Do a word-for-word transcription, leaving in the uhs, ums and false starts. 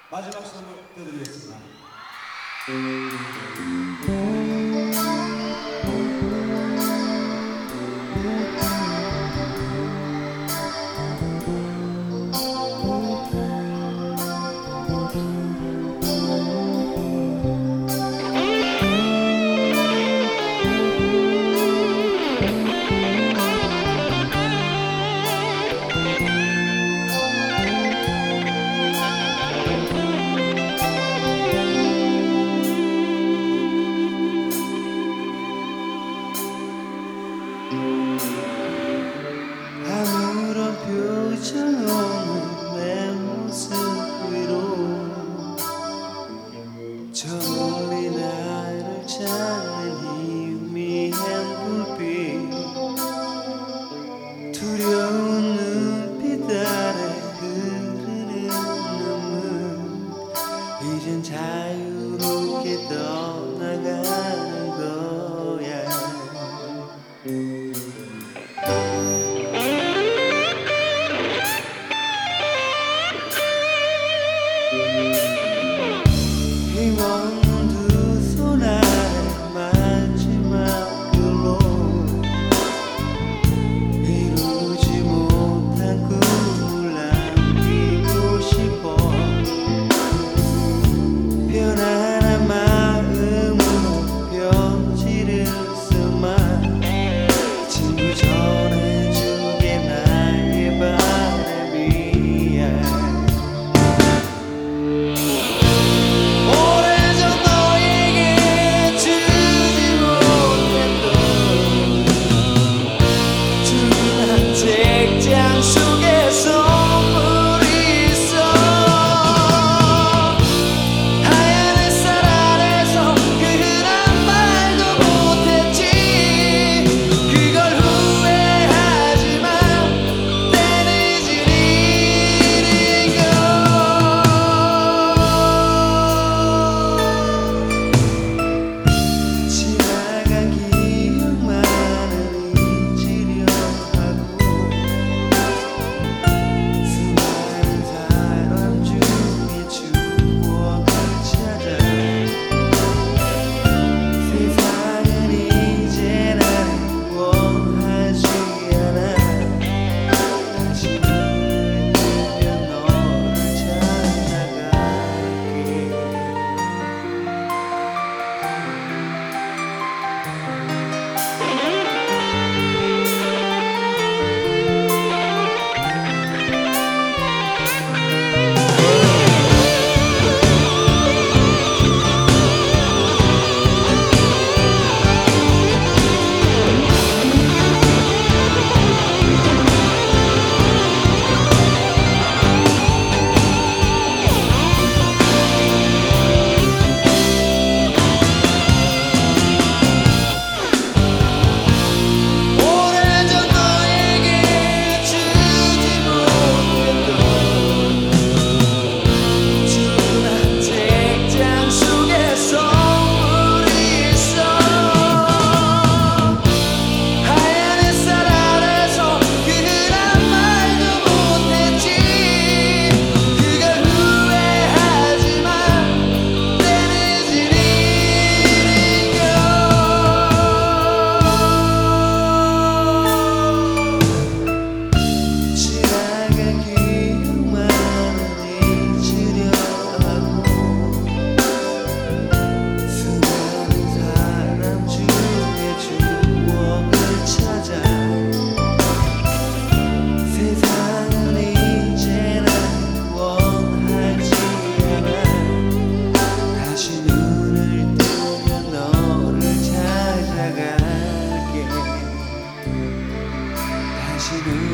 마지막 선물 드리겠습니다. 아무런 표정 없는 내 모습 위로 저 멀리 나를 찾는 희미한 불빛 두려운 눈빛 아래 흐르는 눈물 이젠 자유롭게 떠나가는 거야. 힘없는 두 손 아래 마지막 글로 이루지 못한 꿈을 남기고 싶어. 편안한 마음으로 편지를 써마 친구 전해주게 나의 바람이야. 오래전 너에게 주지 못했던 푸른한 책장 속에 선물이 있어. 하얀 햇살 아래서 그 흔한 말도 못했지. 그걸 후회하지만 때는 잊은 일인걸. 지나간 기억만을 잊으려 하고 수많은 사람 중에 추억을 찾아 세상은 이제 나를 원하지 않아. 다시 눈을 뜨면 너를 찾아갈게. 오래전 너에게 주지 못했던 푸른한 책장 속에 선물이 있어. 하얀 햇살 아래서 그 흔한 말도 못했지. 그걸 후회하지만 때는 잊은 일인걸. 지나간 기억만을 잊으려 하고 수많은 사람 중에 추억을 찾아 세상은 이제 나를 원하지 않아. 다시 눈을 뜨면 너를 찾아갈게. 다시 눈을